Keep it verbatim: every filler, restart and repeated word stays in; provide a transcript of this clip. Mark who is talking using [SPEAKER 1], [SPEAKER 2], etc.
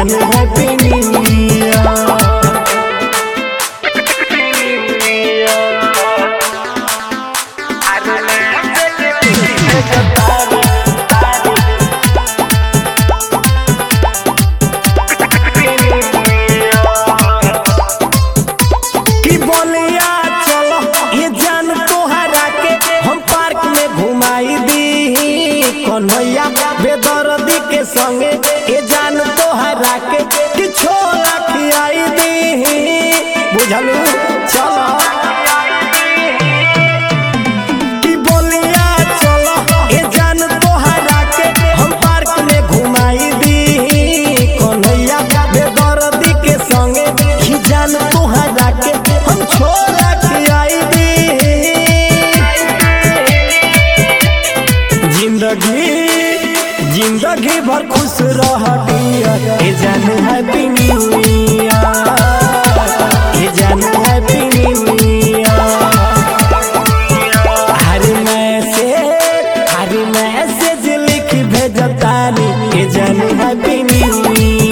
[SPEAKER 1] जान happy new year. की बोलिया चलो ये जान तोहरा के हम पार्क में घुमाई दी कन्हैया बेदर्दी के संगे ये जान तोहरा के कि छोला खियाई दी बुझलू चलो की बोलिया चलो ये जान तोहरा के हम पार्क में घुमाई दी कन्हैया बेदर्दी के संगे कि जान तोहरा के हम छोला खियाई दी जिंदगी जिंदगी भर खुश रह ये जान हैप्पी न्यू ईयर ये जान हैप्पी न्यू ईयर। हर मैसेज हर मैसेज लिख भेजतानी ये जान हैप्पी न्यू ईयर।